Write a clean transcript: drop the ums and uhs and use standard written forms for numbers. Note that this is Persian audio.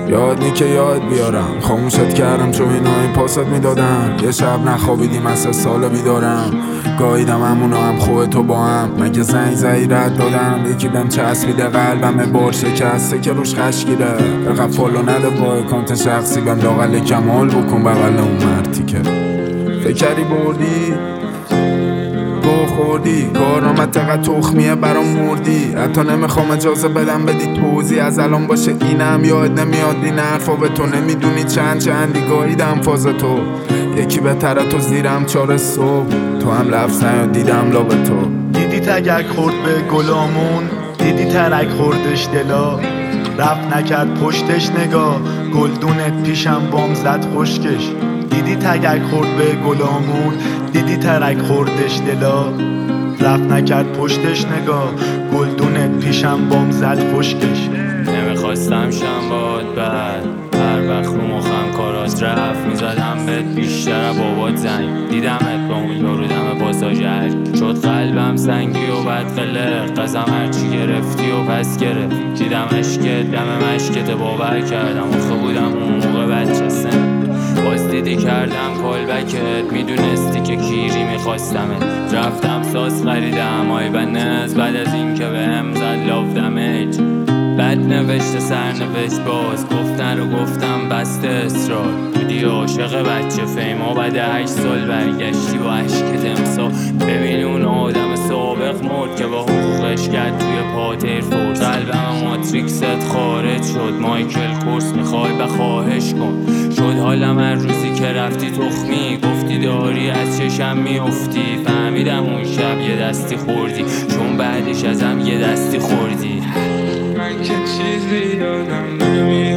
یاد نی که یاد بیارم، خاموشت کردم چون اینا این پاست میدادم. یه شب نخوابیدیم از 3 سال بیدارم، گاهیدم همونو هم خوبه تو با هم. مگه زنگ زدی رد دادم، یکی بهم چسبیده قلبم بار شکسته که روش خشگیره. بقیب فالو نده با اکانت شخصی بهم لاغل کمال بکن بغل اون مرتی که فکری بردی گو خوردی. کارامت تقدر تخمیه برام مردی، حتی نمیخوام اجازه بدم بدی توضیح از الان باشه اینم یاد نمیاد این حرفا به تو. نمیدونی چندی گاهیدم فاز تو، یکی بهتره تو زیرم 4 صبح. تو هم لفظ نیاد دیدم لاب تو. دیدی تگک خورد به گلامون، دیدی ترک خوردش دلا، رفت نکرد پشتش نگاه، گلدونت پیشم بام زد خشکش. دیدی تگک خورد به گلامون، دیدی ترک خوردش دلا، رفت نکرد پشتش نگاه، گلدونت پیشم بام زد خشکش. نمیخواستم شم باد بعد هر وقت رو مخم کارات رفت، میزدم بهت بیشتر بابات زنگ. دیدمت با اون یارو دم پاساژر، شد قلبم سنگی و بد قلق. قسم هرچی گرفتی و پس گرفت، دیدم عشقت دم مشکت باور کردم. آخه بودم اون موقع بچه سن، باز دیدی کردم کالبکت. میدونستی که کیری میخواستمت، رفتم ساز خریدم آی بنز. بعد از این که بهم زد لاف دمیج، بد نوشته سرنوشت باز گفتن رو گفتم بسته اصرار. بودی عاشق بچه فیما، بعد 8 سال برگشتی با عشقت امسا. ببین اون آدم سابق مرد که با حقوقش کرد توی پاتر فورس. قلبم ماتریکست خارج شد، مایکل کورس میخوای بخواهش کن. شد حالم هر روزی که رفتی تخمی، گفتی داری از چشم میافتی. فهمیدم اون شب یه دستی خوردی، چون بعدش ازم یه دستی خوردی. من که چیزی یادم نمیاد